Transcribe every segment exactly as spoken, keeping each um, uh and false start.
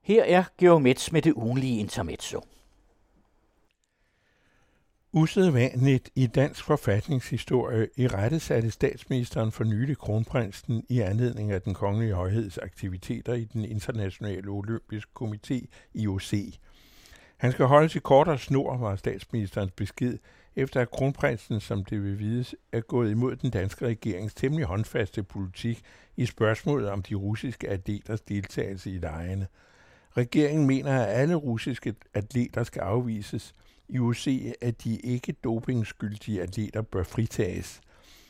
Her er Georg Metz med det ugenlige intermezzo. Usædvanligt i dansk forfatningshistorie irettesatte statsministeren for nylig kronprinsen i anledning af den kongelige højheds aktiviteter i den internationale olympiske komité I O C. Han skal holdes i kort og snor, var statsministerens besked, efter at kronprinsen, som det vil vides, er gået imod den danske regerings temmelig håndfaste politik i spørgsmålet om de russiske atleters deltagelse i legene. Regeringen mener, at alle russiske atleter skal afvises. I O C, at de ikke dopingskyldige atleter bør fritages.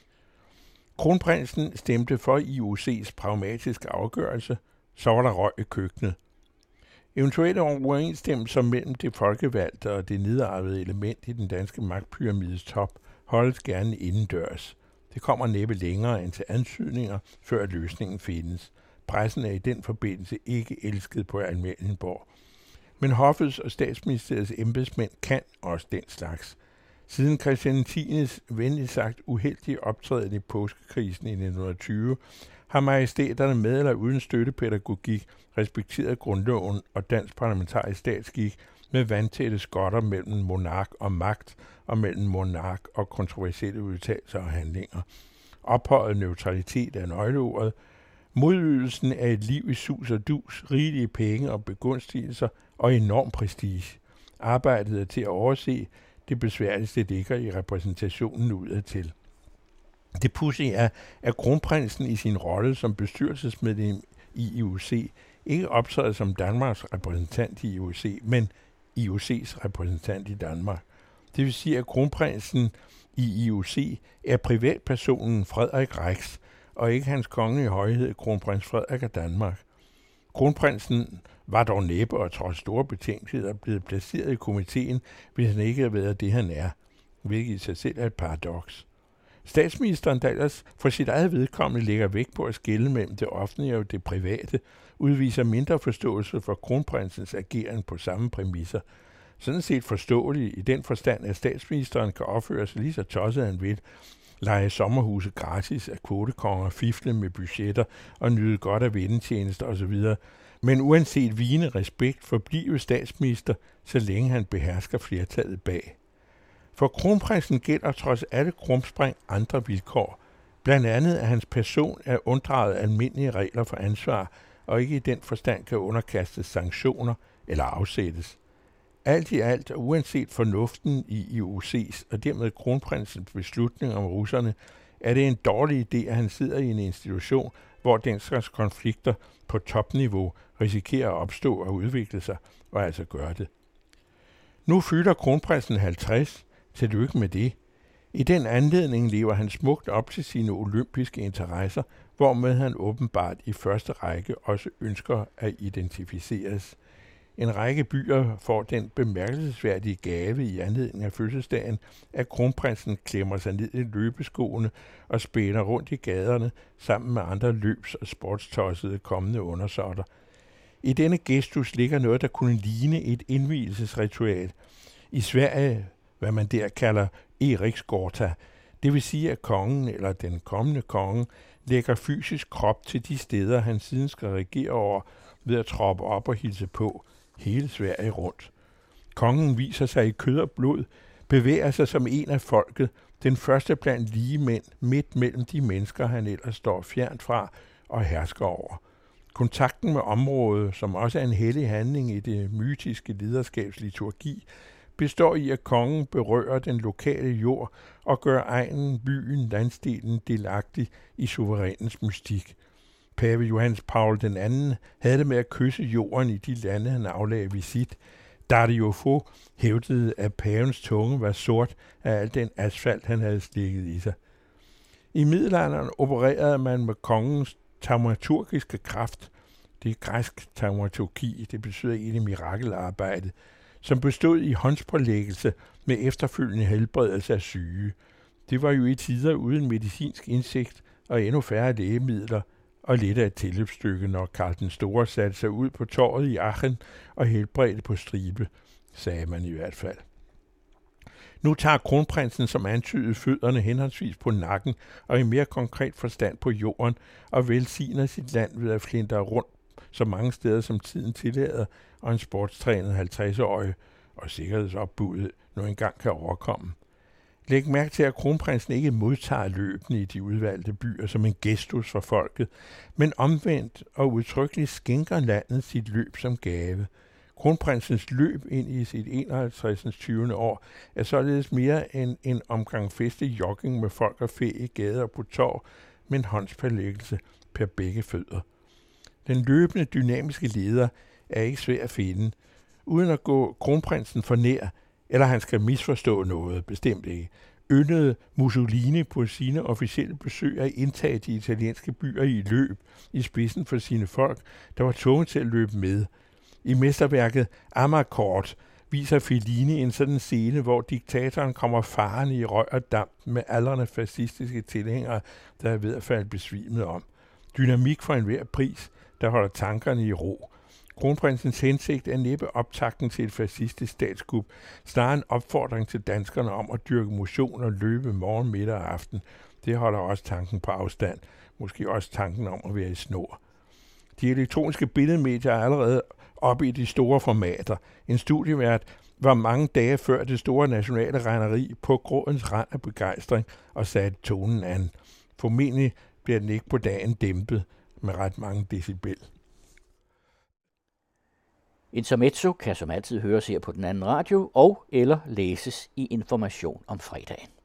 Kronprinsen stemte for I O C's pragmatiske afgørelse, så var der røg i køkkenet. Eventuelle overensstemmelser mellem det folkevalgte og det nedarvede element i den danske magtpyramides top holdes gerne indendørs. Det kommer næppe længere end til antydninger, før løsningen findes. Pressen er i den forbindelse ikke elsket på Amalienborg. Men hoffets og statsministeriets embedsmænd kan også den slags. Siden Christian tiende venligt sagt uheldige optræden i påskekrisen i nitten tyve, har majestæterne med eller uden støttepædagogik respekteret grundloven og dansk parlamentarisk statsskik med vandtætte skotter mellem monark og magt og mellem monark og kontroversielle udtalelser og handlinger. Ophøjet neutralitet er nøgleordet. Modydelsen af et liv i sus og dus, rigelige penge og begunstigelser og enorm prestige. Arbejdet er til at overse, det besværligste ligger i repræsentationen udadtil. Det pudsige er, at kronprinsen i sin rolle som bestyrelsesmedlem i I O C ikke optræder som Danmarks repræsentant i I O C, men I O C's repræsentant i Danmark. Det vil sige, at kronprinsen i I O C er privatpersonen Frederik Rex, og ikke hans kongelige højhed, kronprins Frederik af Danmark. Kronprinsen var dog næppe og trods store betænkeligheder blevet placeret i komiteen, hvis han ikke havde været det, han er, hvilket i sig selv er et paradoks. Statsministeren, der ellers for sit eget vedkommende lægger vægt på at skelne mellem det offentlige og det private, udviser mindre forståelse for kronprinsens ageren på samme præmisser. Sådan set forståeligt i den forstand, at statsministeren kan opføre sig lige så tosset han vil, lege sommerhuse gratis af kvotekonger, fifle med budgetter og nyde godt af vennetjenester osv., men uanset vigende respekt forblive statsminister, så længe han behersker flertallet bag. For kronprinsen gælder trods alle krumspring andre vilkår. Blandt andet, at hans person er unddraget almindelige regler for ansvar, og ikke i den forstand kan underkastes sanktioner eller afsættes. Alt i alt, og uanset fornuften i I O C's og dermed kronprinsens beslutning om russerne, er det en dårlig idé, at han sidder i en institution, hvor den slags konflikter på topniveau risikerer at opstå og udvikle sig, og altså gøre det. Nu fylder kronprinsen halvtreds. Tillykke med det. I den anledning lever han smukt op til sine olympiske interesser, hvormed han åbenbart i første række også ønsker at identificeres. En række byer får den bemærkelsesværdige gave i anledning af fødselsdagen, at kronprinsen klemmer sig ned i løbeskoene og spænder rundt i gaderne sammen med andre løbs- og sportstossede kommende undersåtter. I denne gestus ligger noget, der kunne ligne et indvielsesritual. I Sverige, hvad man der kalder Eriksgårta, det vil sige, at kongen eller den kommende konge lægger fysisk krop til de steder, han siden skal regere over ved at troppe op og hilse på hele Sverige rundt. Kongen viser sig i kød og blod, bevæger sig som en af folket, den første blandt lige mænd, midt mellem de mennesker, han ellers står fjernt fra og hersker over. Kontakten med området, som også er en hellig handling i det mytiske lederskabs liturgi, består i, at kongen berører den lokale jord og gør egnen, byen, landsdelen delagtig i suverænens mystik. Pave Johannes Paul den anden havde det med at kysse jorden i de lande, han aflagde visit. Dario Fo hævdede, at pavens tunge var sort af al den asfalt, han havde slikket i sig. I middelalderen opererede man med kongens taumaturgiske kraft. Det er græsk taumaturgi, det betyder egentlig mirakelarbejde, som bestod i håndspålæggelse med efterfølgende helbredelse af syge. Det var jo i tider uden medicinsk indsigt og endnu færre lægemidler, og lidt af et tilløbsstykke, når Karl den Store satte sig ud på torvet i Aachen og helbredte på stribe, sagde man i hvert fald. Nu tager kronprinsen som antydet fødderne henholdsvis på nakken og i mere konkret forstand på jorden og velsigner sit land ved at flintre rundt så mange steder som tiden tillader, og en sportstrænet halvtreds-årig og sikkerhedsopbuddet nu engang kan overkomme. Læg mærke til, at kronprinsen ikke modtager løbende i de udvalgte byer som en gestus for folket, men omvendt og udtrykkeligt skænker landet sit løb som gave. Kronprinsens løb ind i sit enoghalvtreds tyvende år er således mere end en omgang festlig jogging med folk og fæ i gader og på torv, med en håndspålæggelse per begge fødder. Den løbende dynamiske leder er ikke svær at finde, uden at gå kronprinsen for nær, eller han skal misforstå noget, bestemt ikke. Yndede Mussolini på sine officielle besøg at indtage de italienske byer i løb i spidsen for sine folk, der var tvunget til at løbe med. I mesterværket Amarcord viser Fellini en sådan scene, hvor diktatoren kommer farende i røg og damp med aldrende fascistiske tilhængere, der er ved at falde besvimet om. Dynamik for enhver pris, der holder tankerne i ro. Kronprinsens hensigt er næppe optakten til et fascistisk statskup, snarere en opfordring til danskerne om at dyrke motion og løbe morgen, middag og aften. Det holder også tanken på afstand, måske også tanken om at være i snor. De elektroniske billedmedier er allerede oppe i de store formater. En studievært var mange dage før det store nationale regneri på grådens rand af begejstring og satte tonen an. Formentlig bliver den ikke på dagen dæmpet med ret mange decibel. Intermezzo kan som altid høres her på den anden radio og eller læses i Information om fredagen.